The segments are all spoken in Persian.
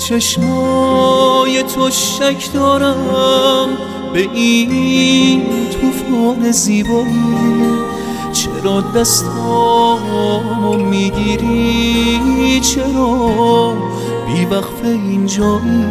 چشمای تو شک دارم، به این طوفان زیبایی چرا دستامو میگیری؟ چرا بی وقفه اینجایی؟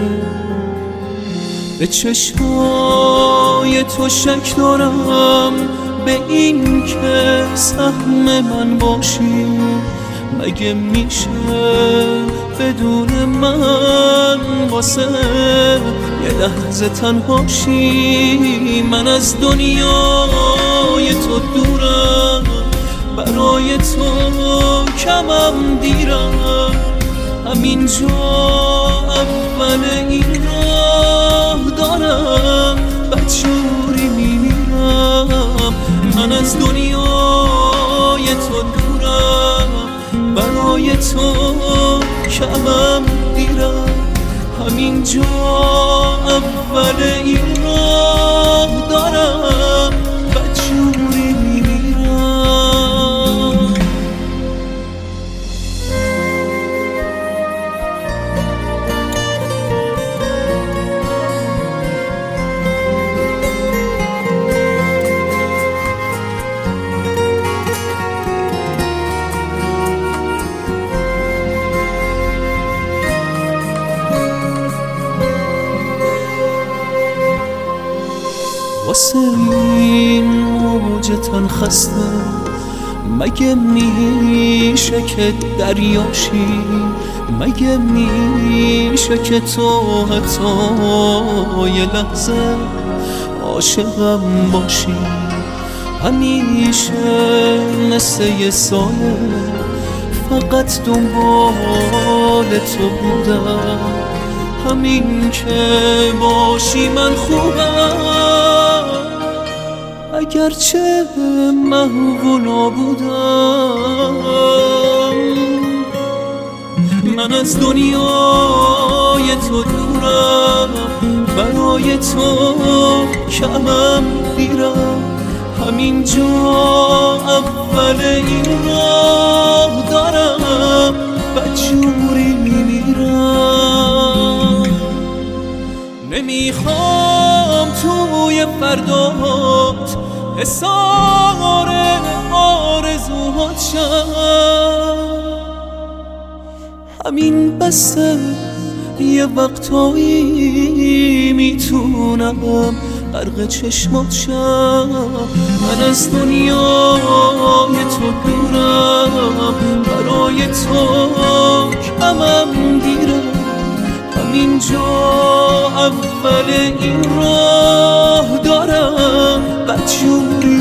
به چشمای تو شک دارم، به این که سهم من باشی. مگه میشه بدون من واسه یه لحظه تنهاشی؟ من از دنیای تو دورم، برای تو کمم دیرم. همینجا اول این راه دارم، بدجوری میمیرم. من از دنیای تو دورم، برای تو کمم دیرم. همینجا اول این راه دارم، بدجوری میمیرم. واسه این موج تن خسته مگه میشه که دریاشی؟ مگه میشه که تو حتی یه لحظه عاشقم باشی؟ همیشه مثل یه ساله فقط دنبال تو بودم. همین که باشی من خوبم، اگرچه محو و نابودم. من از دنیای تو دورم، برای تو کمم دیرم. همینجا اول این راه دارم، بدجوری میمیرم. نمیخوام توی فردات حصار آرزوهات شم. همین بسه یه وقتایی میتونم غرق چشمات شم. من از دنیای تو دورم، برای تو کمم دیرم. همینجا اول این راه دارم، بدجوری